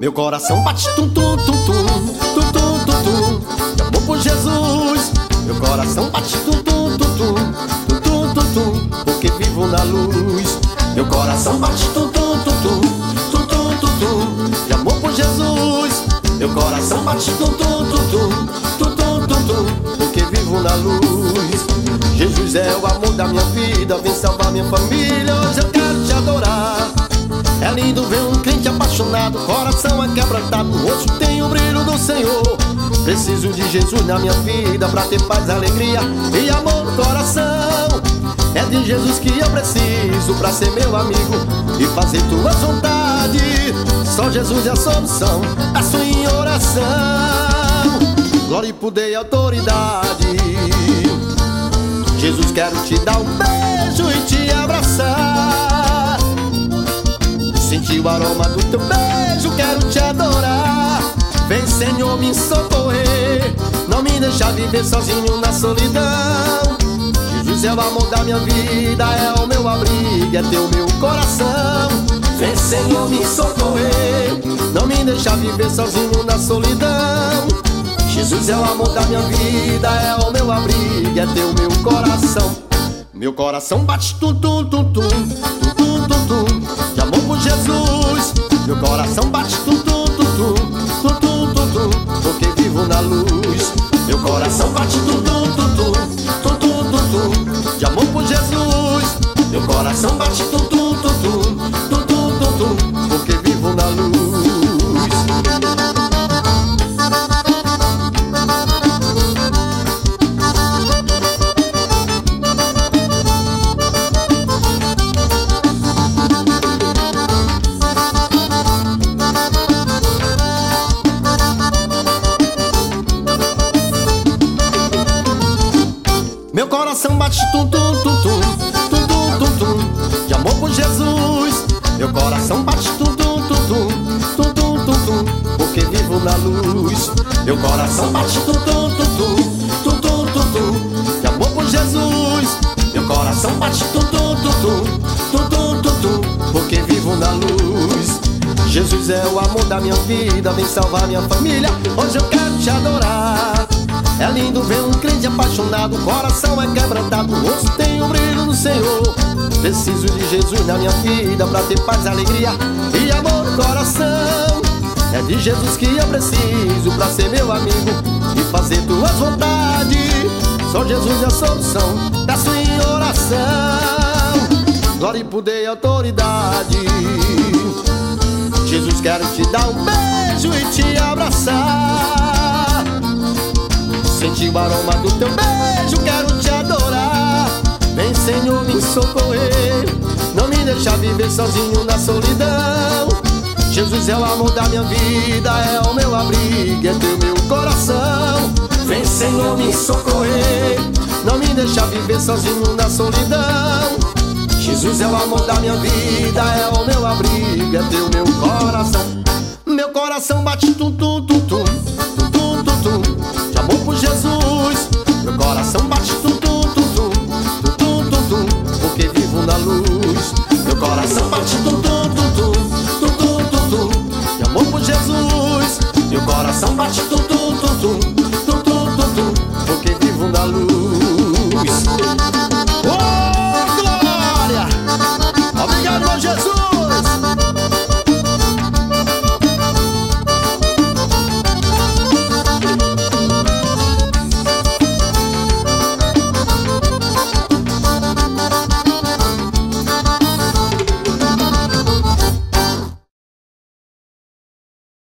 Meu coração bate tum tum tum tum, tum tum tum tum, de amor por Jesus. Meu coração bate tum tum tum tum, tum tum tum tum, porque vivo na luz. Meu coração bate tum tum tum tum, tum tum tum tum, de amor por Jesus. Meu coração bate tum tum tum tum, tum tum tum tum, porque vivo na luz. Jesus é o amor da minha vida, vem salvar minha família. Hoje eu quero te adorar. É lindo ver um crente apaixonado, coração aquebrantado, no rosto tem o brilho do Senhor. Preciso de Jesus na minha vida pra ter paz, alegria e amor no coração. É de Jesus que eu preciso pra ser meu amigo e fazer tuas vontades. Só Jesus é a solução, peço em oração. Glória e poder e autoridade. Jesus, quero te dar um beijo e te abraçar. Sentir o aroma do teu beijo, quero te adorar. Vem, Senhor, me socorrer, não me deixa viver sozinho na solidão. Jesus é o amor da minha vida, é o meu abrigo, é teu meu coração. Vem, Senhor, me socorrer, não me deixa viver sozinho na solidão. Jesus é o amor da minha vida, é o meu abrigo, é teu meu coração. Meu coração bate tum tum tum tum, tum tum tum tum, de amor por Jesus. Meu coração bate tum tum tum tum, tum tum tum tum, porque vivo na luz. Meu coração bate tum tum tum tum, tum tum tum tum, de amor por Jesus. Meu coração bate tum tum tum tum, tum tum tum tum, porque vivo na luz. Meu coração bate tum tum tum tum, tum tum tum tum, de amor por Jesus. Meu coração bate tum tum tum tum, tum tum tum tum, porque vivo na luz. Meu coração bate tum tum tum tum, tum tum tum tum, de amor por Jesus. Meu coração bate tum tum tum tum, tum tum tum tum, porque vivo na luz. Jesus é o amor da minha vida, vem salvar minha família. Hoje eu quero te adorar. É lindo ver um crente apaixonado, coração é quebrantado, o rosto tem o brilho do Senhor. Preciso de Jesus na minha vida pra ter paz, alegria e amor no coração. É de Jesus que eu preciso pra ser meu amigo e fazer tuas vontades. Só Jesus é a solução, peço em oração. Glória e poder e autoridade. Jesus, quero te dar um beijo e te abraçar. Sentir o aroma do teu beijo, quero te adorar. Vem, Senhor, me socorrer, não me deixa viver sozinho na solidão. Jesus é o amor da minha vida, é o meu abrigo, é teu meu coração. Vem, Senhor, me socorrer, não me deixa viver sozinho na solidão. Jesus é o amor da minha vida, é o meu abrigo, é teu meu coração. Meu coração bate tum tum tum tum, tum tum tum tum, de amor por Jesus. Meu coração bate tum tum tum tum, tum tum tum tum, porque vivo na luz. Meu coração bate tum tum tum tum, tum tum tum tum, de amor por Jesus. Meu coração bate tum tum tum tum, tum tum tum tum, porque vivo na luz. Oh, glória! Obrigado, Jesus!